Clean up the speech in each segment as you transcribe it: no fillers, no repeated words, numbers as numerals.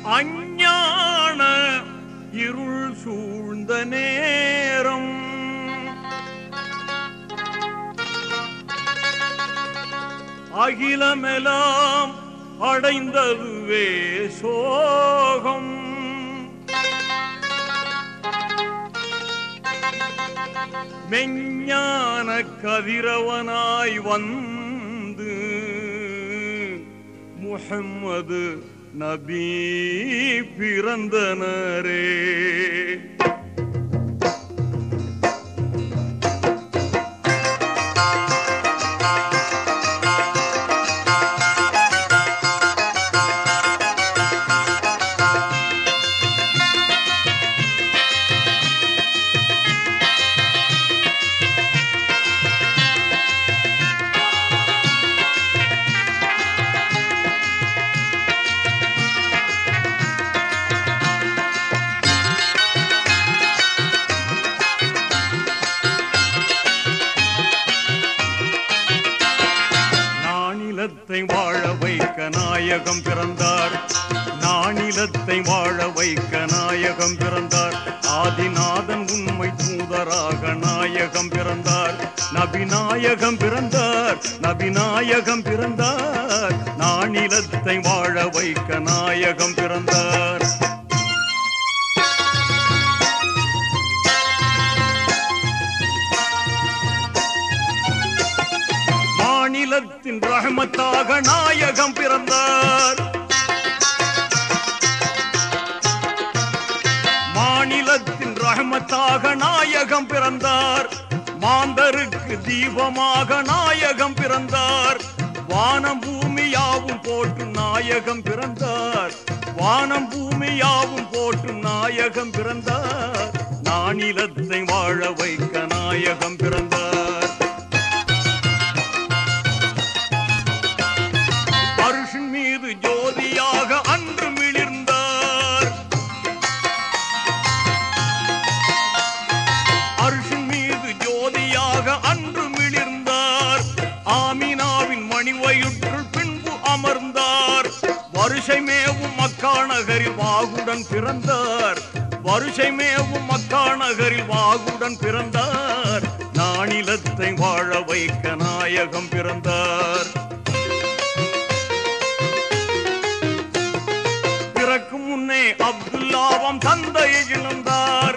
அஞ்ஞான இருள் சூழ்ந்த நேரம் அகிலமெல்லாம் அடைந்ததுவே சோகம். மெஞ்ஞான கதிரவனாய் வந்து முஹம்மது நபி பிறந்தனரே. வாழ வைக்க நாயகம் பிறந்தார். நானிலத்தை வாழ வைக்க நாயகம் பிறந்தார். ஆதிநாதன் உண்மை தூதராக நாயகம் பிறந்தார். நபிநாயகம் பிறந்தார். நபிநாயகம் பிறந்தார். நானிலத்தை வாழ வைக்க நாயகம் பிறந்தார். மாநிலத்தின் ரஹ்மத்தாக நாயகம் பிறந்தார். மாநிலத்தின் ரஹ்மத்தாக நாயகம் பிறந்தார். மாந்தருக்கு தீபமாக நாயகம் பிறந்தார். வானம் பூமியாவும் போட்டு நாயகம் பிறந்தார். வானம் பூமியாவும் போட்டு நாயகம் பிறந்தார். நானிலத்தை வாழ வைக்க நாயகம் பிறந்தார். மீது ஜோதியாக அன்று மிளிர்ந்தார். அர்ஷின் மீது ஜோதியாக அன்று மிளிர்ந்தார். ஆமினாவின் மணிவயிற்றுள் பின்பு அமர்ந்தார். வருஷை மேவும் மக்கா நகரில் வாகுடன் பிறந்தார். வருஷை மேவும் மக்கா நகரில் வாகுடன் பிறந்தார். நானிலத்தை வாழ வைக்க நாயகம் பிறந்தார். பிறக்கும் முன்னே அப்துல்லாவாம் தந்தையை இழந்தார்.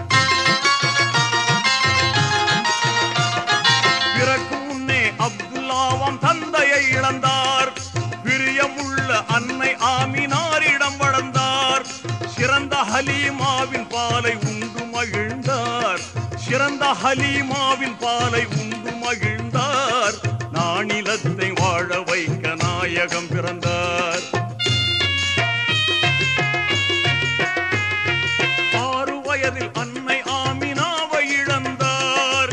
பிறக்கும் முன்னே அப்துல்லாவாம் தந்தையை இழந்தார். பிரியமுள்ள அன்னை ஆமினாரிடம் வளர்ந்தார். சிறந்த ஹலீமாவின் பாலை உண்டு மகிழ்ந்தார். சிறந்த ஹலீமாவின் பாலை உண்டு மகிழ்ந்தார். நானிலத்தை வாழ வைக்க நாயகம் பிறந்தார். வயதில் அன்னை ஆமினாவை இழந்தார்.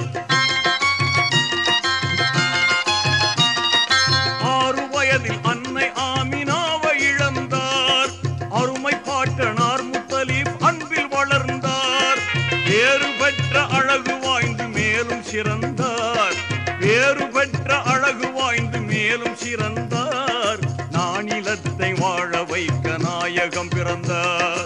6 வயதில் அன்னை ஆமினாவை இழந்தார். அருமை பாட்டனார் முத்தலீப் அன்பில் வளர்ந்தார். வேறு பெற்ற அழகு வாய்ந்து மேலும் சிறந்தார். வேறு பெற்ற அழகு வாய்ந்து மேலும் சிறந்தார். நானிலத்தை வாழ வைக்க நாயகம் பிறந்தார்.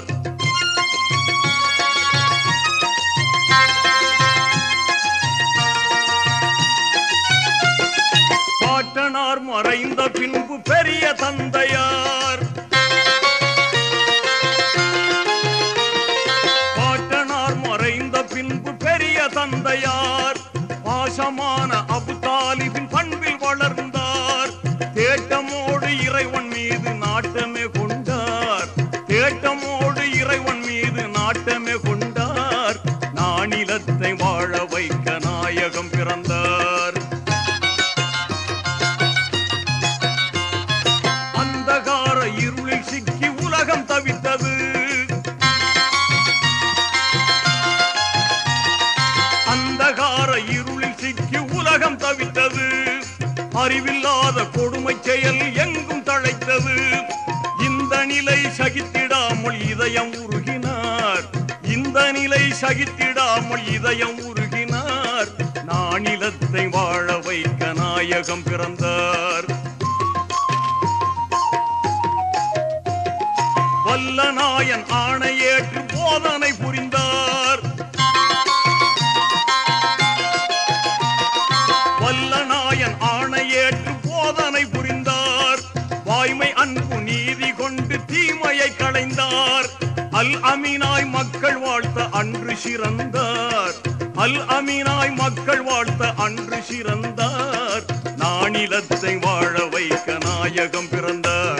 பாட்டனார் மறைந்த பின்பு பெரிய தந்தையார். பாட்டனார் மறைந்த பின்பு பெரிய தந்தையார். பாசமான அபு தாலிபின் பண்பில் வளர்ந்தார். தேட்டமோடு இறைவன் மீது நாட்டமே கொண்டார். தேட்டமோடு இறைவன் மீது நாட்டமே கொண்டார். நானிலத்தை வாழ வைக்க நாயகம் பிறந்தார். இருளில் சிக்கி உலகம் தவித்தது. அந்தகார இருளில் சிக்கி உலகம் தவித்தது. அறிவில்லாத கொடுமை செயல் எங்கும் தழைத்தது. இந்த நிலை சகித்திடாமல் இதயம் உருகினார். இந்த நிலை சகித்திடாமல் இதயம் உருகினார். நானிலத்தை வாழ வைக்க நாயகம் பிறந்தார். வல்லநாயன் ஆணையேற்று போதனை புரிந்தார். வல்லநாயன் ஆணையேற்று போதனை புரிந்தார். வாய்மை அன்பு நீதி கொண்டு தீமையை களைந்தார். அல் அமீனாய் மக்கள் வாழ்த்த அன்று சிறந்தார். அல் அமீனாய் மக்கள் வாழ்த்த அன்று சிறந்தார். நானிலத்தை வாழ வைக்க நாயகம் பிறந்தார்.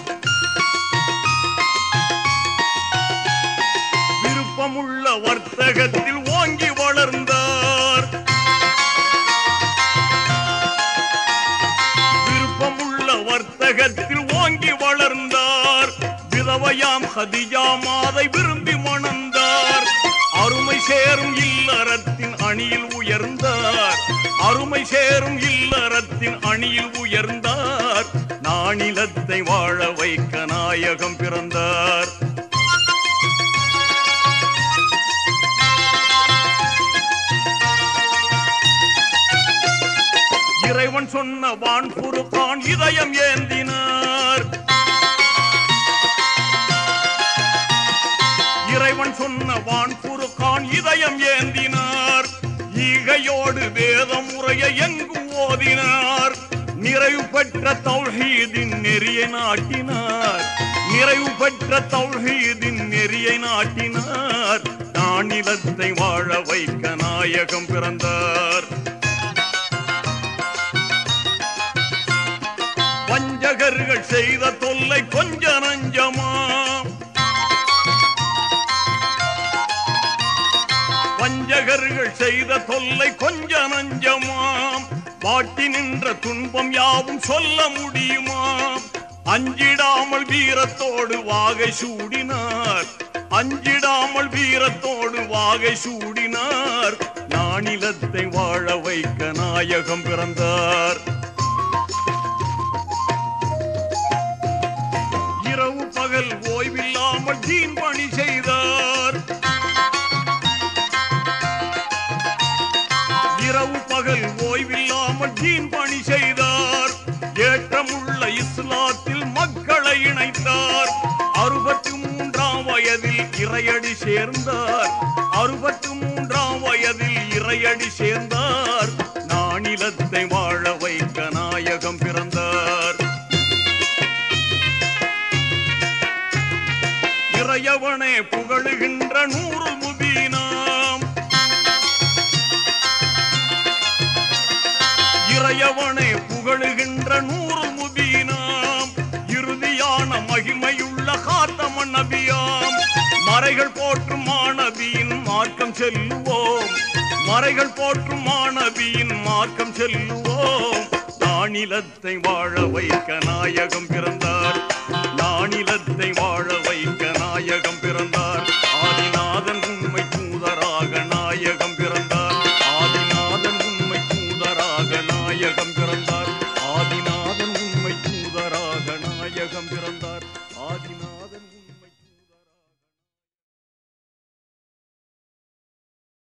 விருப்பமுள்ள வர்த்தகத்தில் ஓங்கி வளர்ந்தார். விருப்பமுள்ள வர்த்தகத்தில் ஓங்கி வளர்ந்தார். விதவையாம் ஹதிஜா மாதை விரும்பி மணந்தார். அருமை சேரும் இல்லறத்தின் அணியில் உயர்ந்தார். அருமை சேரும் இல்லறத்தின் அணியில் உயர்ந்தார். நானிலத்தை வாழ வைக்க நாயகம் பிறந்தார். இறைவன் சொன்ன வான் புருக்கான் இதயம் ஏந்தினார். இறைவன் சொன்ன வான் புருக்கான் இதயம் ஏந்தினார். ஈகையோடு வேதம் முறைய எங்கும் ஓதினார். நிறைவு பெற்ற தௌஹீதின் நெறியை நாட்டினார். நிறைவு பெற்ற தௌஹீதின் நெறியை நாட்டினார். நானிலத்தை வாழ வைக்க நாயகம் பிறந்தார். வஞ்சகர்கள் செய்த தொல்லை கொஞ்ச நஞ்சமா? வஞ்சகர்கள் செய்த தொல்லை கொஞ்ச நஞ்சமாம். வாட்டி நின்ற துன்பம் யாவும் சொல்ல முடியுமாம். அஞ்சிடாமல் வீரத்தோடு வாகை சூடினார். அஞ்சிடாமல் வீரத்தோடு வாகை சூடினார். நானிலத்தை வாழ வைக்க நாயகம் பிறந்தார். இரவு பகல் ஓய்வில்லாமல் தீன் பணி செய்தார். இரவு பகல் ஓய்வில்லாமல் தீன் பணி செய்தார். ஏற்றமுள்ள இஸ்லாத்தில் மக்களை இணைத்தார். 63ஆம் வயதில் இறையடி சேர்ந்தார். 63ஆம் வயதில் இறையடி சேர்ந்தார். நானிலத்தை வாழ வைக்க நாயகம் பிறந்தார். இறையவனே புகழுகின்ற நூறுல் முபீனாம். இறையவனே புகழுகின்ற நூறுல் முபீனாம். இறுதியான மகிமையுள்ள காத்தமன் நபியாம். மறைகள் போற்றும் மாணவியின் மார்க்கம் செல்லுவோம். மறைகள் போற்றும் மாணவியின் மார்க்கம் செல்லுவோம். நானிலத்தை வாழ வைக்க நாயகம் பிறந்தார்.